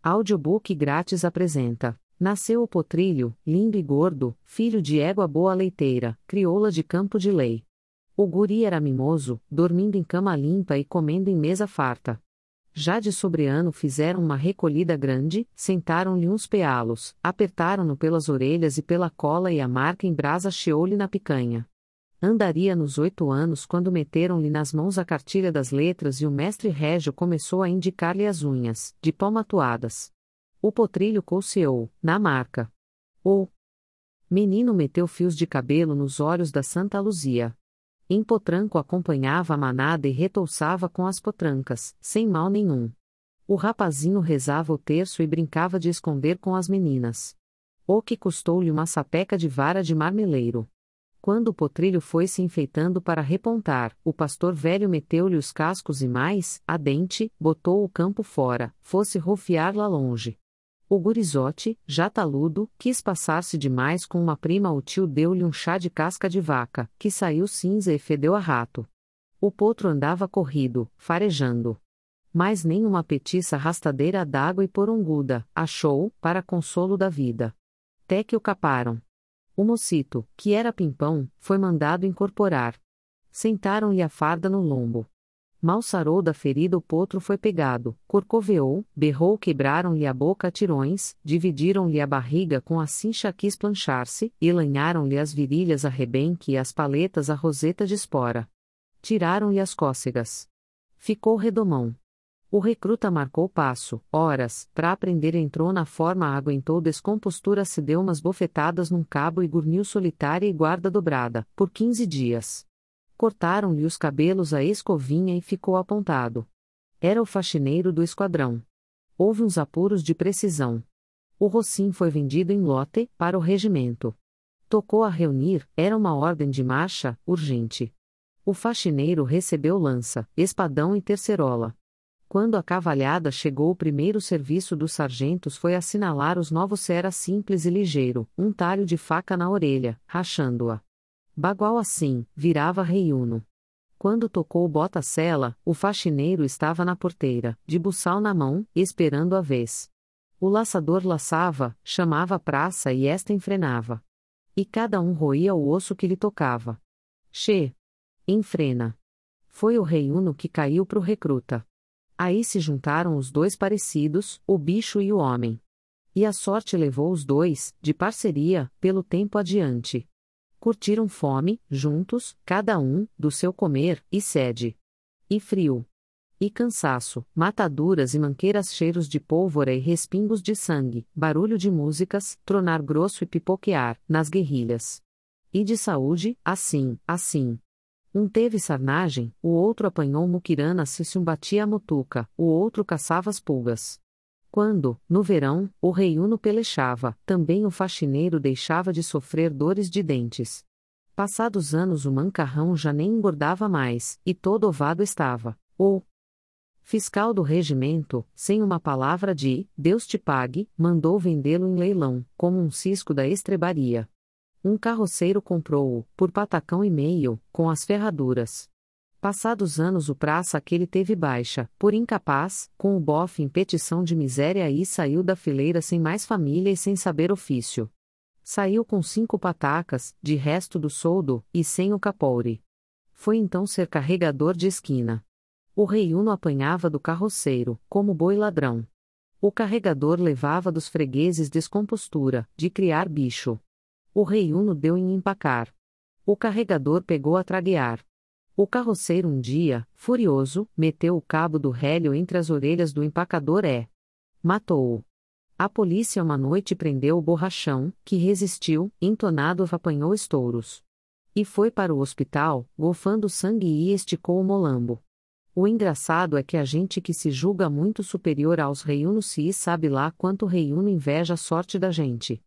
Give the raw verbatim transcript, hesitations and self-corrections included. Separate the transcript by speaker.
Speaker 1: Audiobook grátis apresenta: Nasceu o potrilho, lindo e gordo, filho de égua boa leiteira, crioula de campo de lei. O guri era mimoso, dormindo em cama limpa e comendo em mesa farta. Já de sobreano fizeram uma recolhida grande, sentaram-lhe uns pealos, apertaram-no pelas orelhas e pela cola e a marca em brasa cheou-lhe na picanha. Andaria nos oito anos quando meteram-lhe nas mãos a cartilha das letras e o mestre régio começou a indicar-lhe as unhas, de palmatoadas. O potrilho colceou, na marca. O menino meteu fios de cabelo nos olhos da Santa Luzia. Em potranco acompanhava a manada e retouçava com as potrancas, sem mal nenhum. O rapazinho rezava o terço e brincava de esconder com as meninas. O que custou-lhe uma sapeca de vara de marmeleiro. Quando o potrilho foi se enfeitando para repontar, o pastor velho meteu-lhe os cascos e mais, a dente, botou o campo fora, fosse rofiar lá longe. O gurizote, já taludo, quis passar-se demais com uma prima. O tio deu-lhe um chá de casca de vaca, que saiu cinza e fedeu a rato. O potro andava corrido, farejando. Mas nem uma petiça rastadeira d'água e poronguda, achou, para consolo da vida. Té que o caparam. O mocito, que era pimpão, foi mandado incorporar. Sentaram-lhe a farda no lombo. Mal sarou da ferida o potro foi pegado, corcoveou, berrou, quebraram-lhe a boca a tirões, dividiram-lhe a barriga com a cincha quis planchar-se, e lanharam-lhe as virilhas a rebenque e as paletas a roseta de espora. Tiraram-lhe as cócegas. Ficou redomão. O recruta marcou passo, horas, para aprender entrou na forma aguentou descompostura se deu umas bofetadas num cabo e gurnil solitária e guarda dobrada, por quinze dias. Cortaram-lhe os cabelos à escovinha e ficou apontado. Era o faxineiro do esquadrão. Houve uns apuros de precisão. O rocim foi vendido em lote, para o regimento. Tocou a reunir, era uma ordem de marcha, urgente. O faxineiro recebeu lança, espadão e tercerola. Quando a cavalhada chegou o primeiro serviço dos sargentos foi assinalar os novos era simples e ligeiro, um talho de faca na orelha, rachando-a. Bagual assim, virava reiuno. Quando tocou bota-sela, o faxineiro estava na porteira, de buçal na mão, esperando a vez. O laçador laçava, chamava a praça e esta enfrenava. E cada um roía o osso que lhe tocava. Che! Enfrena! Foi o reiuno que caiu pro recruta. Aí se juntaram os dois parecidos, o bicho e o homem. E a sorte levou os dois, de parceria, pelo tempo adiante. Curtiram fome, juntos, cada um, do seu comer, e sede. E frio. E cansaço, mataduras e manqueiras cheiros de pólvora e respingos de sangue, barulho de músicas, tronar grosso e pipoquear, nas guerrilhas. E de saúde, assim, assim. Um teve sarnagem, o outro apanhou muquirana se se um batia a mutuca, o outro caçava as pulgas. Quando, no verão, o reiuno pelechava, também o faxineiro deixava de sofrer dores de dentes. Passados anos o mancarrão já nem engordava mais, e todo ovado estava. O fiscal do regimento, sem uma palavra de Deus te pague, mandou vendê-lo em leilão, como um cisco da estrebaria. Um carroceiro comprou-o, por patacão e meio, com as ferraduras. Passados anos o praça aquele teve baixa, por incapaz, com o bofe em petição de miséria e saiu da fileira sem mais família e sem saber ofício. Saiu com cinco patacas, de resto do soldo, e sem o capoure. Foi então ser carregador de esquina. O reiuno apanhava do carroceiro, como boi ladrão. O carregador levava dos fregueses descompostura, de criar bicho. O reiuno deu em empacar. O carregador pegou a traguear. O carroceiro um dia, furioso, meteu o cabo do rélio entre as orelhas do empacador e matou-o. A polícia uma noite prendeu o borrachão, que resistiu, entonado apanhou estouros. E foi para o hospital, golfando sangue e esticou o molambo. O engraçado é que a gente que se julga muito superior aos reiunos se sabe lá quanto o reiuno inveja a sorte da gente.